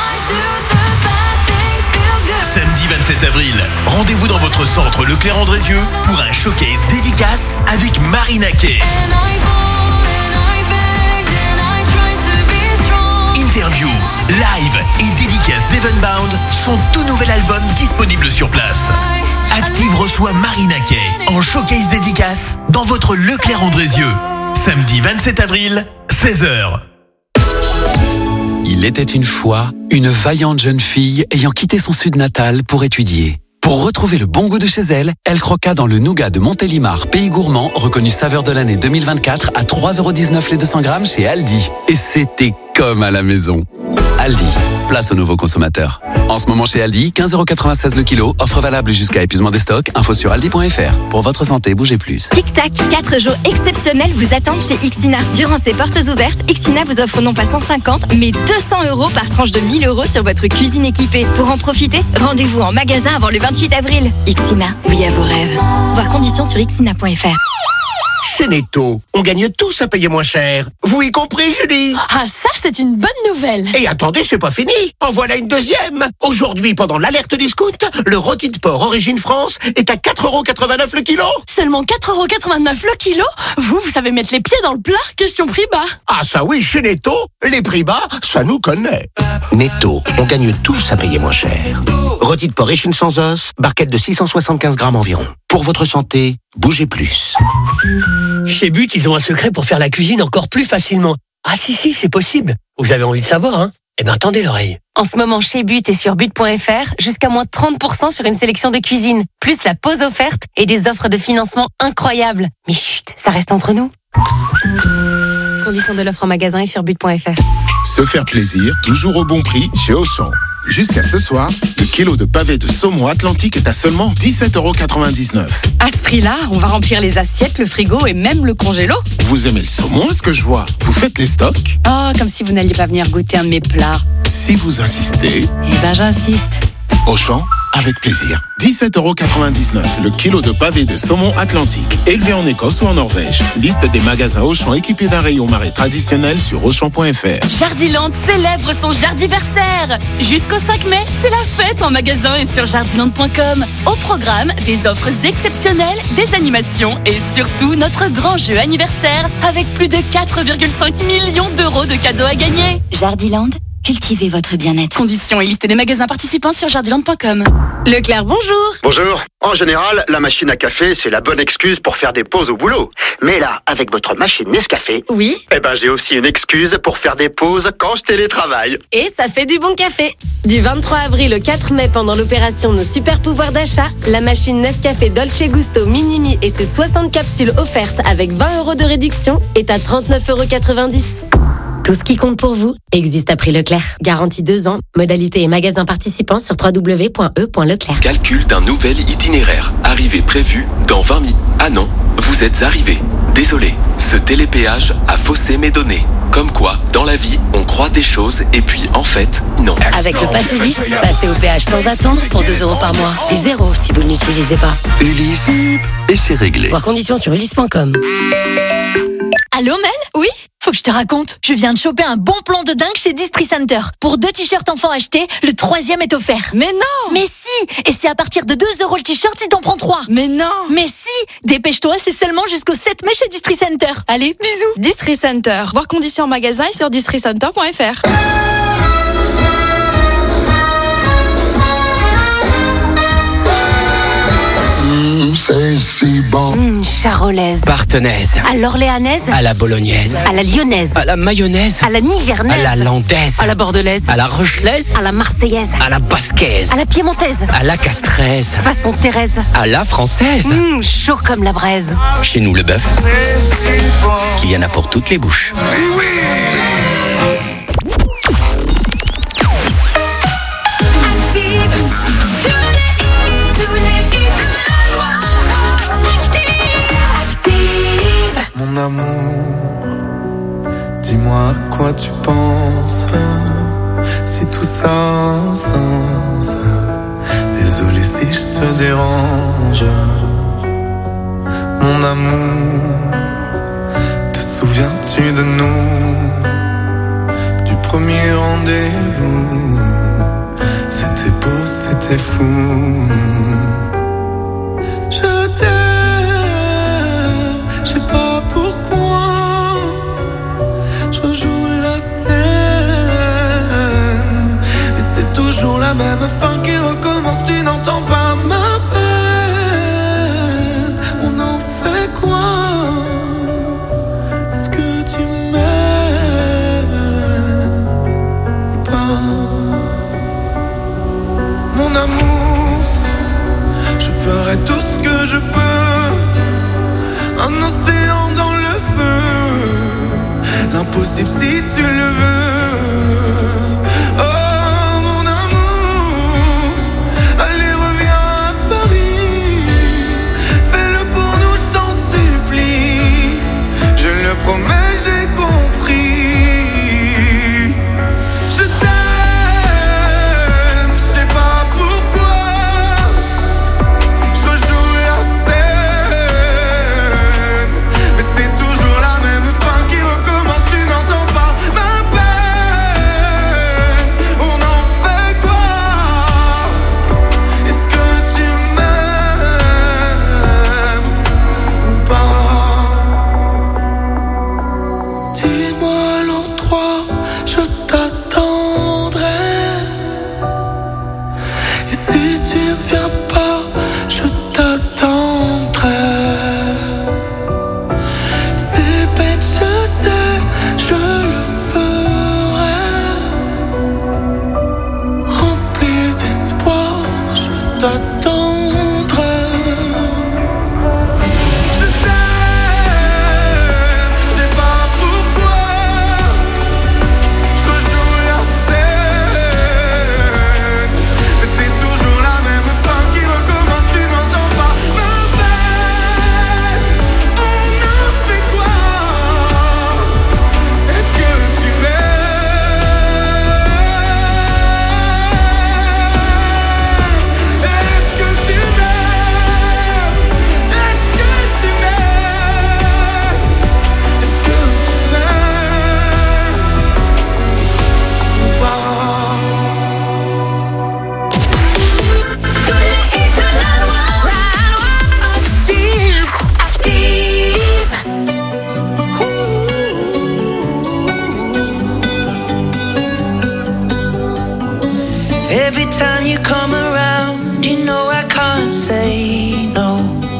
Samedi vingt-sept avril, rendez-vous dans votre centre Leclerc-Andrézieux pour un showcase dédicace avec Marina Kaye. Interview, live et dédicace d'Evenbound, son tout nouvel album disponible sur place. Active reçoit Marina Kaye en showcase dédicace dans votre Leclerc-Andrézieux. Samedi vingt-sept avril, seize heures. Il était une fois une vaillante jeune fille ayant quitté son sud natal pour étudier. Pour retrouver le bon goût de chez elle, elle croqua dans le nougat de Montélimar, pays gourmand, reconnu saveur de l'année deux mille vingt-quatre à trois euros dix-neuf les deux cents grammes chez Aldi. Et c'était comme à la maison. Aldi, place aux nouveaux consommateurs. En ce moment chez Aldi, quinze euros quatre-vingt-seize le kilo, offre valable jusqu'à épuisement des stocks, info sur aldi point fr. Pour votre santé, bougez plus. Tic Tac, quatre jours exceptionnels vous attendent chez Ixina. Durant ces portes ouvertes, Ixina vous offre non pas cent cinquante, mais deux cents euros par tranche de mille euros sur votre cuisine équipée. Pour en profiter, rendez-vous en magasin avant le vingt-huit avril. Ixina, oui à vos rêves. Voir conditions sur ixina point fr. Chez Netto, on gagne tous à payer moins cher. Vous y compris, Julie? Ah, ça, c'est une bonne nouvelle. Et attendez, c'est pas fini. En voilà une deuxième. Aujourd'hui, pendant l'alerte discount, le rôti de porc Origine France est à quatre euros quatre-vingt-neuf le kilo. Seulement quatre euros quatre-vingt-neuf le kilo? Vous, vous savez mettre les pieds dans le plat? Question prix bas. Ah, ça oui, chez Netto, les prix bas, ça nous connaît. Netto, on gagne tous à payer moins cher. Rôti de porc Origine sans os, barquette de six cent soixante-quinze grammes environ. Pour votre santé, bougez plus. Chez But, ils ont un secret pour faire la cuisine encore plus facilement. Ah si, si, c'est possible. Vous avez envie de savoir, hein? Eh ben, tendez l'oreille. En ce moment, chez But et sur but point fr, jusqu'à moins trente pour cent sur une sélection de cuisine, plus la pause offerte et des offres de financement incroyables. Mais chut, ça reste entre nous. Conditions de l'offre en magasin et sur but point fr. Se faire plaisir, toujours au bon prix, chez Auchan. Jusqu'à ce soir, le kilo de pavé de saumon Atlantique est à seulement dix-sept euros quatre-vingt-dix-neuf. À ce prix-là, on va remplir les assiettes, le frigo et même le congélo. Vous aimez le saumon, est-ce que je vois? Vous faites les stocks? Oh, comme si vous n'alliez pas venir goûter un de mes plats. Si vous insistez... Eh ben, j'insiste. Auchan, avec plaisir. dix-sept euros quatre-vingt-dix-neuf le kilo de pavés de saumon atlantique, élevé en Écosse ou en Norvège. Liste des magasins Auchan équipés d'un rayon marais traditionnel sur auchan point f r. Jardiland célèbre son jardiversaire. Jusqu'au cinq mai, c'est la fête en magasin et sur jardiland point com. Au programme, des offres exceptionnelles, des animations et surtout notre grand jeu anniversaire avec plus de quatre virgule cinq millions d'euros de cadeaux à gagner. Jardiland, cultivez votre bien-être. Conditions et liste des magasins participants sur jardiland point com. Leclerc, bonjour. Bonjour. En général, la machine à café, c'est la bonne excuse pour faire des pauses au boulot. Mais là, avec votre machine Nescafé, oui, eh ben j'ai aussi une excuse pour faire des pauses quand je télétravaille. Et ça fait du bon café. Du vingt-trois avril au quatre mai, pendant l'opération Nos super pouvoirs d'achat, la machine Nescafé Dolce Gusto Minimi et ses soixante capsules offertes avec vingt euros de réduction est à trente-neuf euros quatre-vingt-dix. Tout ce qui compte pour vous existe à prix Leclerc. Garantie deux ans. Modalité et magasins participants sur w w w point e point leclerc. Calcul d'un nouvel itinéraire. Arrivée prévue dans vingt minutes. Ah non, vous êtes arrivé. Désolé, ce télépéage a faussé mes données. Comme quoi, dans la vie, on croit des choses et puis en fait, non. Avec le Pass Ulysse, passez au péage sans attendre pour deux euros par mois. Et zéro si vous ne l'utilisez pas. Ulysse, et c'est réglé. Voir conditions sur ulysse point com. Allô Mel? Oui? Faut que je te raconte, je viens de choper un bon plan de dingue chez Distri Center. Pour deux t-shirts enfants achetés, le troisième est offert. Mais non! Mais si! Et c'est à partir de deux euros le t-shirt si t'en prends trois. Mais non! Mais si! Dépêche-toi, c'est seulement jusqu'au sept mai chez Distri Center. Allez, bisous! Distri Center. Voir conditions en magasin et sur distri center point f r. Mmh, c'est si bon. Mmh, charolaise. Partenaise. À l'orléanaise. À la bolognaise. À la lyonnaise. À la mayonnaise. À la nivernaise. À la landaise. À la bordelaise. À la rochelaise. À la marseillaise. À la basquaise. À la piémontaise. À la castraise. Façon Thérèse. À la française. Mmh, chaud comme la braise. Chez nous, le bœuf, il y en a pour toutes les bouches. Mon amour, dis-moi à quoi tu penses, si tout ça a un sens. Désolé si je te dérange. Mon amour, te souviens-tu de nous, du premier rendez-vous? C'était beau, c'était fou. Je t'aime, je sais pas pourquoi. Je rejoue la scène, et c'est toujours la même fin qui recommence. Tu n'entends pas ma peine. On en fait quoi? Est-ce que tu m'aimes ou pas? Mon amour, je ferai tout ce que je peux. Un océan dans le feu, l'impossible si tu le veux. Oh mon amour, allez reviens à Paris. Fais-le pour nous, je t'en supplie. Je le promets, j'ai compris. Je t'aime, je sais pas pourquoi. Je joue la scène, mais c'est toujours la même fin qui recommence. Tu n'entends pas ma peine. On en fait quoi? Est-ce que tu m'aimes ou pas? Dis-moi l'endroit, je t'attendrai. Et si tu ne viens pas, je t'attendrai. C'est bête, je sais, je le ferai. Rempli d'espoir, je t'attendrai. Je t'aime, je sais pas pourquoi. Je joue la scène, mais c'est toujours la même fin qui recommence. Tu n'entends pas ma peine. On a fait quoi? Est-ce que tu m'aimes? Est-ce Every time you come around, you know I can't say no.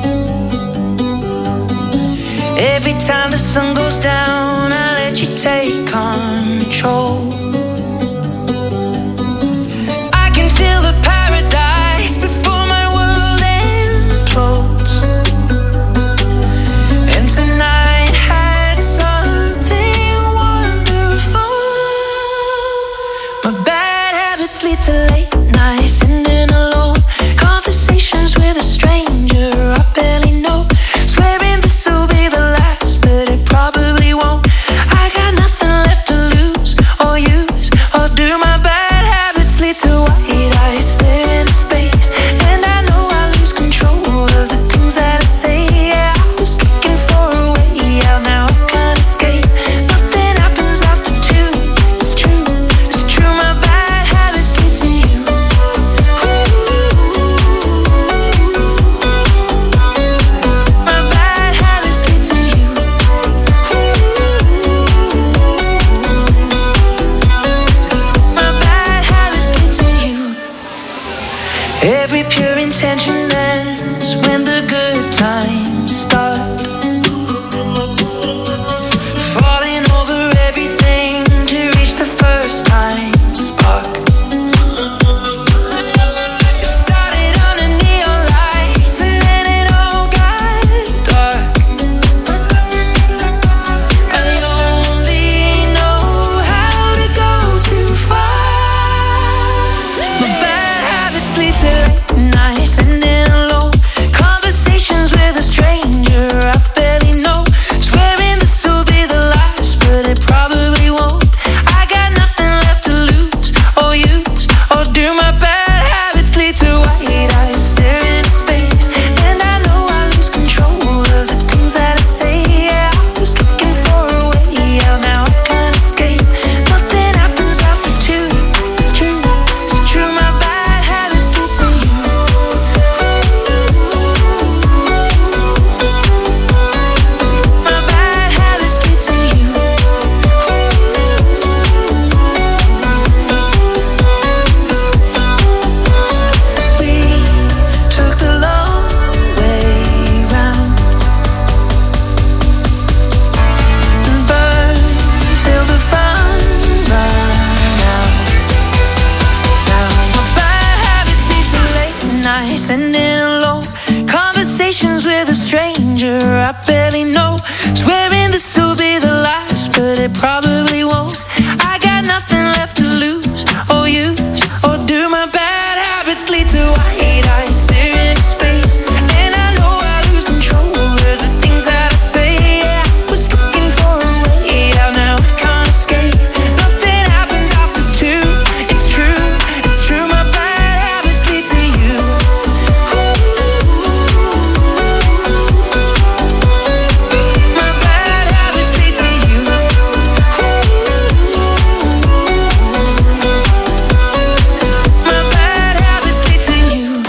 Every time the sun goes down, I let you take control. I can feel the paradise before my world implodes. And tonight had something wonderful. My bad habits lead to late nights, sitting alone, conversations with a stranger I barely know, swearing this will be the last, but it probably won't. I got nothing left to lose or use or do. My bad habits lead to white eyes stare into space, and I know I lose control of the things that I say. Yeah, I was looking for a way out, now I can't escape. Nothing happens after two. It's true, it's true. My bad habits lead to you. My bad habits lead to you. My bad habits lead to you. Every pure intention ends when the good times start. Falling over everything to reach the first time spark. It started under neon lights and then it all got dark. I only know how to go too far. My bad habits lead to late nights, sitting alone, conversations with a stranger I barely know, swearing this will be the last, but it probably won't. I got nothing left to lose or use or do. My bad habits lead to white eyes staring into space, and I know I lose control of the things that I say. Yeah, I was looking for a way out, now I can't escape. Nothing happens after two. It's true, it's true. My bad habits lead to you. My bad habits lead to you. We took the long way round and burned till the fun ran out. Now my bad habits lead to late nights, sitting alone, conversations with a stranger I barely know, swearing this will be the last, but it probably won't. I got nothing left to lose or use or do. My bad habits lead to white eyes staring into space, and I know I lose control of the things that I say. Yeah, I was looking for a way out, now I can't escape. Nothing happens after two. It's true, it's true. My bad habits lead to you. My bad habits lead to you. My bad habits lead to you.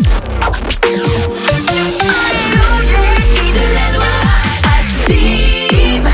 Active.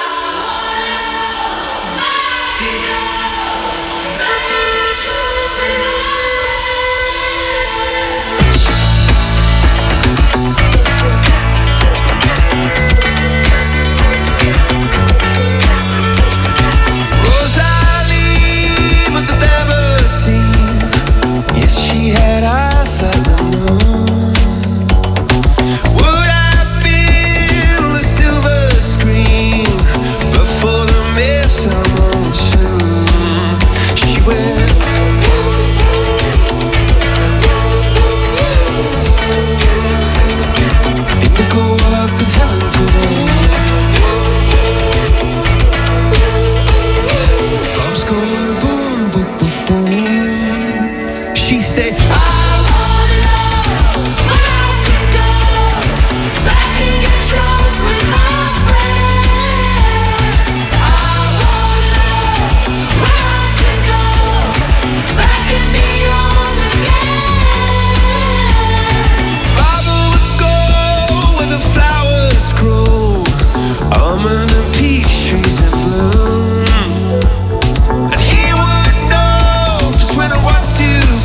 Rosalie, but the never seen. Yes, she had eyes like the moon. Would I been on the silver screen before the midsummer tune? She went. It could go up in heaven today. Bombs going boom, boom, boom, boom. She said, I wanna know when I can go back and get drunk with my friends. I wanna know when I can go back and be young again. Baba would go where the flowers grow, almond and peach trees in bloom. And he would know just when I want to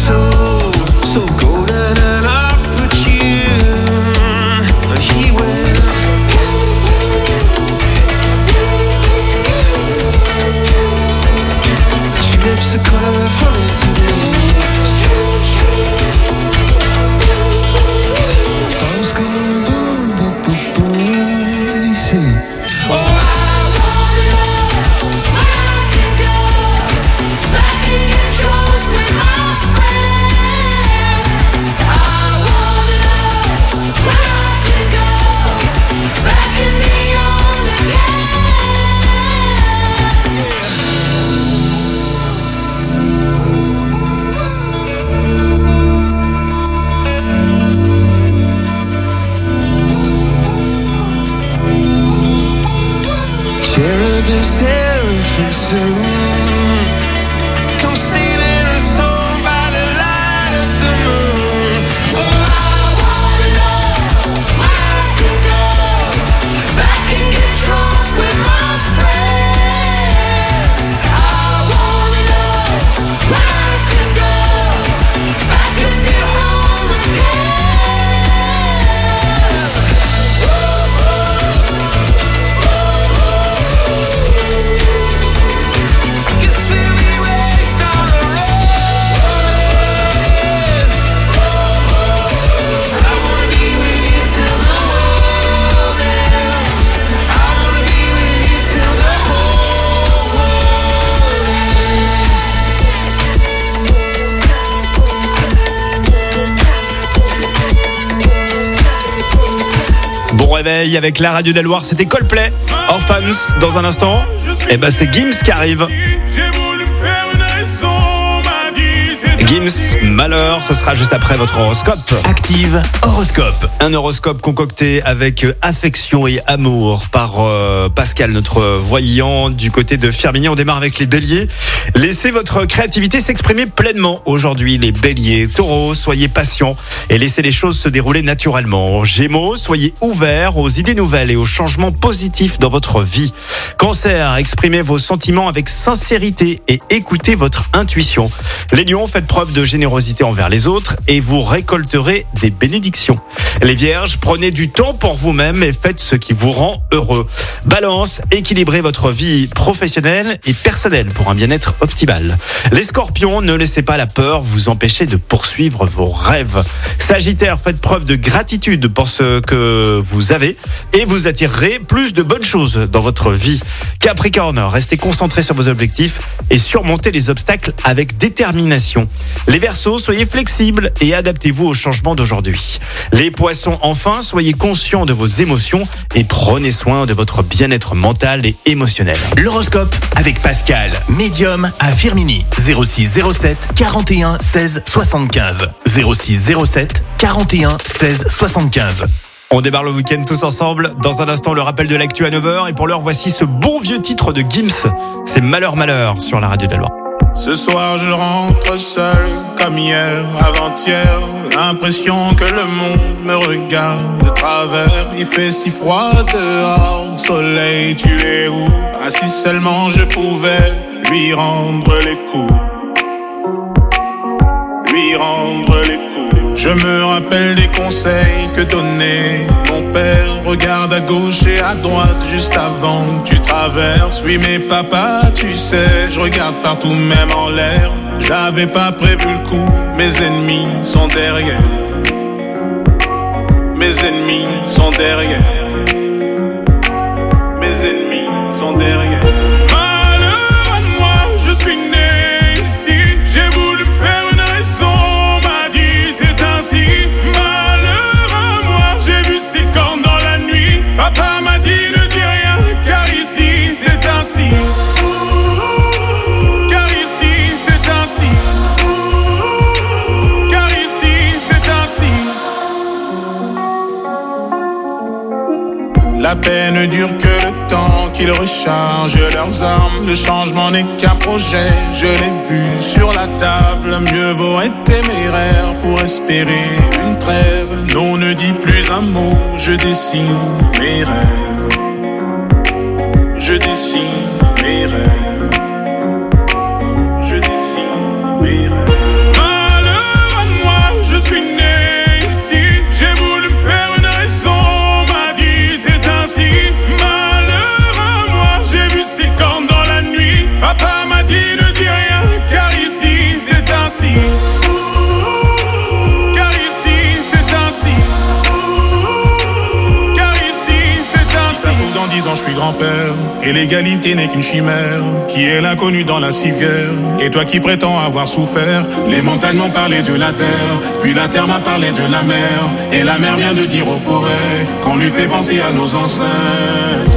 Bon réveil avec la radio de la Loire, c'était Coldplay, Orphans. Dans un instant, et ben c'est Gims qui arrive. Gims, Malheur, ce sera juste après votre horoscope. Active horoscope. Un horoscope concocté avec affection et amour par euh, Pascal, notre voyant du côté de Firminy. On démarre avec les béliers. Laissez votre créativité s'exprimer pleinement aujourd'hui, les béliers. Taureaux, soyez patients et laissez les choses se dérouler naturellement. Gémeaux, soyez ouverts aux idées nouvelles et aux changements positifs dans votre vie. Cancer, exprimez vos sentiments avec sincérité et écoutez votre intuition. Les lions, faites preuve de générosité envers les autres et vous récolterez des bénédictions. Les vierges, prenez du temps pour vous-même et faites ce qui vous rend heureux. Balance, équilibrez votre vie professionnelle et personnelle pour un bien-être optimal. Les scorpions, ne laissez pas la peur vous empêcher de poursuivre vos rêves. Sagittaire, faites preuve de gratitude pour ce que vous avez et vous attirerez plus de bonnes choses dans votre vie. Capricorne, restez concentrés sur vos objectifs et surmontez les obstacles avec détermination. Les Verseaux, soyez flexibles et adaptez-vous aux changements d'aujourd'hui. Les Poissons, enfin, soyez conscients de vos émotions et prenez soin de votre bien-être mental et émotionnel. L'horoscope avec Pascal, médium à Firminy. zéro six zéro sept quarante et un seize soixante-quinze. zéro six zéro sept quarante et un seize soixante-quinze. On démarre le week-end tous ensemble. Dans un instant, le rappel de l'actu à neuf heures. Et pour l'heure, voici ce bon vieux titre de Gims. C'est Malheur, Malheur sur la radio de la Loire. Ce soir je rentre seul comme hier, avant-hier. L'impression que le monde me regarde de travers. Il fait si froid dehors, soleil tu es où? Ah si seulement je pouvais lui rendre les coups, lui rendre les coups. Je me rappelle des conseils que donnait mon père. Regarde à gauche et à droite juste avant que tu traverses. Oui mais papa tu sais, je regarde partout même en l'air. J'avais pas prévu le coup, mes ennemis sont derrière. Mes ennemis sont derrière. Mes ennemis sont derrière. Malheur à moi, je suis né ici. J'ai voulu me faire une raison, m'a dit c'est ainsi. Malheur à moi, j'ai vu ses cornes dans la nuit. Papa m'a dit ne dis rien, car ici c'est ainsi. Car ici c'est ainsi. Car ici c'est ainsi. La paix ne dure que le temps qu'ils rechargent leurs armes. Le changement n'est qu'un projet, je l'ai vu sur la table. Mieux vaut être téméraire pour espérer une trêve. Non, ne dis plus un mot, je dessine mes rêves. Je dessine mes rêves. Je dessine mes rêves. Malheur à moi, je suis né ici. J'ai voulu me faire une raison, m'a dit c'est ainsi. Malheur à moi, j'ai vu ses cornes dans la nuit. Papa m'a dit ne dis rien, car ici c'est ainsi. Car ici c'est ainsi. Car ici c'est ainsi. Ça se trouve dans dix ans je suis grand-père, et l'égalité n'est qu'une chimère. Qui est l'inconnu dans la civière? Et toi qui prétends avoir souffert. Les montagnes m'ont parlé de la terre, puis la terre m'a parlé de la mer. Et la mer vient de dire aux forêts qu'on lui fait penser à nos ancêtres.